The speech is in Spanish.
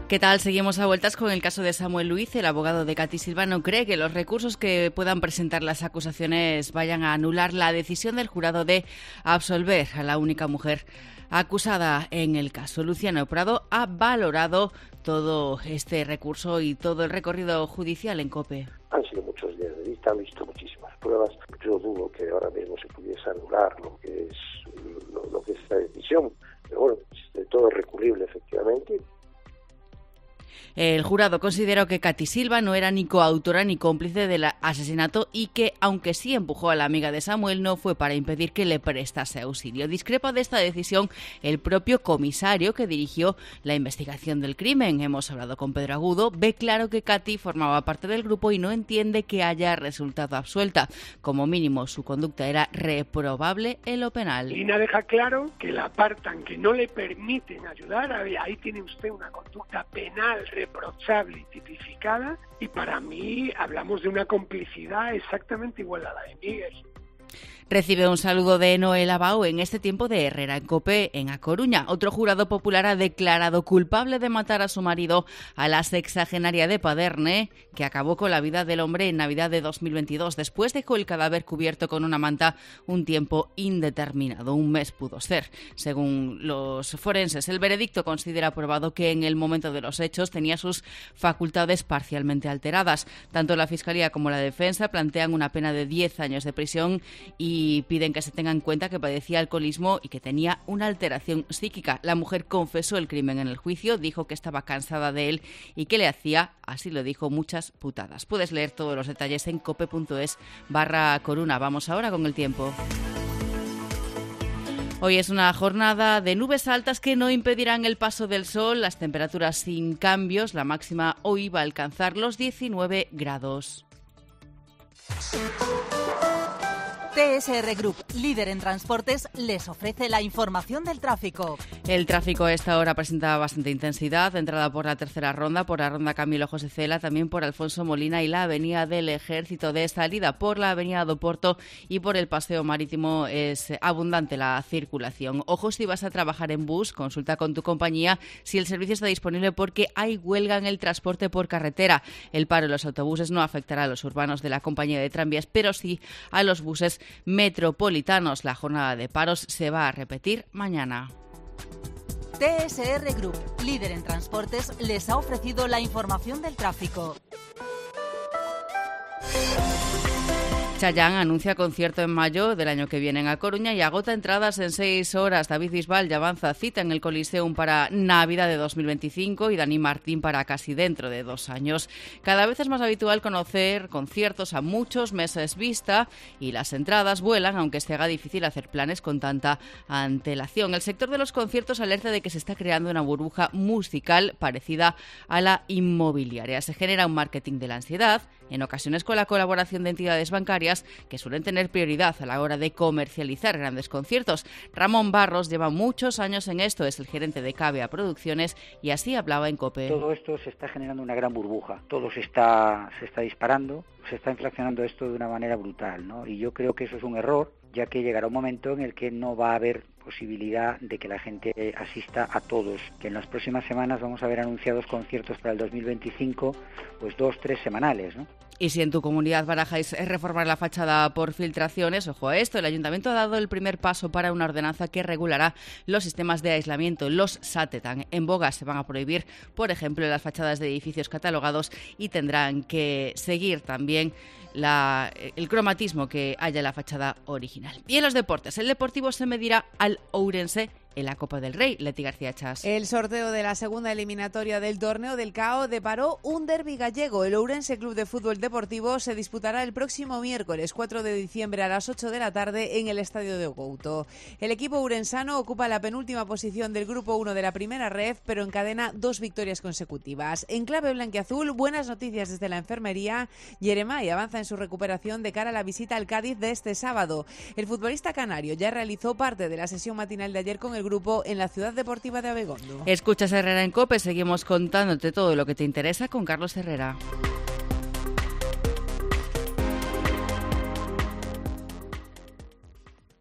¿Qué tal? Seguimos a vueltas con el caso de Samuel Luiz. El abogado de Katy Silva no cree que los recursos que puedan presentar las acusaciones vayan a anular la decisión del jurado de absolver a la única mujer acusada en el caso. Luciano Prado ha valorado todo este recurso y todo el recorrido judicial en COPE. Han sido muchos días de vista, han visto muchísimas pruebas. Yo dudo que ahora mismo se pudiese anular lo que es esta decisión, pero bueno, de todo es recurrible efectivamente. El jurado consideró que Katy Silva no era ni coautora ni cómplice del asesinato y que, aunque sí empujó a la amiga de Samuel, no fue para impedir que le prestase auxilio. Discrepa de esta decisión el propio comisario que dirigió la investigación del crimen. Hemos hablado con Pedro Agudo. Ve claro que Katy formaba parte del grupo y no entiende que haya resultado absuelta. Como mínimo, su conducta era reprobable en lo penal. Lina deja claro que la apartan, que no le permiten ayudar. Ahí tiene usted una conducta penal reprochable y tipificada, y para mí hablamos de una complicidad exactamente igual a la de Miguel. Recibe un saludo de Noel Abao en este tiempo de Herrera en COPE en A Coruña. Otro jurado popular ha declarado culpable de matar a su marido a la sexagenaria de Paderne, que acabó con la vida del hombre en Navidad de 2022. Después dejó el cadáver cubierto con una manta un tiempo indeterminado. Un mes pudo ser. Según los forenses, el veredicto considera probado que en el momento de los hechos tenía sus facultades parcialmente alteradas. Tanto la Fiscalía como la defensa plantean una pena de 10 años de prisión y piden que se tenga en cuenta que padecía alcoholismo y que tenía una alteración psíquica. La mujer confesó el crimen en el juicio, dijo que estaba cansada de él y que le hacía, así lo dijo, muchas putadas. Puedes leer todos los detalles en cope.es/Coruna. Vamos ahora con el tiempo. Hoy es una jornada de nubes altas que no impedirán el paso del sol, las temperaturas sin cambios. La máxima hoy va a alcanzar los 19 grados. TSR Group, líder en transportes, les ofrece la información del tráfico. El tráfico a esta hora presenta bastante intensidad, de entrada por la tercera ronda, por la ronda Camilo José Cela, también por Alfonso Molina y la avenida del Ejército. De salida por la avenida do Porto y por el Paseo Marítimo es abundante la circulación. Ojo si vas a trabajar en bus, consulta con tu compañía si el servicio está disponible porque hay huelga en el transporte por carretera. El paro en los autobuses no afectará a los urbanos de la compañía de tranvías, pero sí a los buses metropolitanos. La jornada de paros se va a repetir mañana. TSR Group, líder en transportes, les ha ofrecido la información del tráfico. Chayanne anuncia concierto en mayo del año que viene en A Coruña y agota entradas en 6 horas. David Bisbal ya avanza cita en el Coliseum para Navidad de 2025 y Dani Martín para casi dentro de 2 años. Cada vez es más habitual conocer conciertos a muchos meses vista y las entradas vuelan, aunque se haga difícil hacer planes con tanta antelación. El sector de los conciertos alerta de que se está creando una burbuja musical parecida a la inmobiliaria. Se genera un marketing de la ansiedad, en ocasiones con la colaboración de entidades bancarias que suelen tener prioridad a la hora de comercializar grandes conciertos. Ramón Barros lleva muchos años en esto, es el gerente de Cavea Producciones y así hablaba en COPE. Todo esto se está generando una gran burbuja, todo se está disparando, se está inflacionando esto de una manera brutal, ¿no? Y yo creo que eso es un error, ya que llegará un momento en el que no va a haber posibilidad de que la gente asista a todos, que en las próximas semanas vamos a ver anunciados conciertos para el 2025, pues 2-3 semanales, ¿no? Y si en tu comunidad barajáis reformar la fachada por filtraciones, ojo a esto, el Ayuntamiento ha dado el primer paso para una ordenanza que regulará los sistemas de aislamiento, los SATETAN. En Bogas se van a prohibir, por ejemplo, las fachadas de edificios catalogados y tendrán que seguir también el cromatismo que haya en la fachada original. Y en los deportes, el Deportivo se medirá al Ourense en la Copa del Rey. Leti García Chas. El sorteo de la segunda eliminatoria del torneo del CAO deparó un derbi gallego. El Ourense Club de Fútbol Deportivo se disputará el próximo miércoles 4 de diciembre a las 8 de la tarde en el Estadio de Ogouto. El equipo ourensano ocupa la penúltima posición del Grupo 1 de la Primera Ref, pero encadena 2 victorias consecutivas. En clave blanquiazul, buenas noticias desde la enfermería. Jeremai avanza en su recuperación de cara a la visita al Cádiz de este sábado. El futbolista canario ya realizó parte de la sesión matinal de ayer con el grupo en la Ciudad Deportiva de Abegondo. Escuchas Herrera en COPE, seguimos contándote todo lo que te interesa con Carlos Herrera.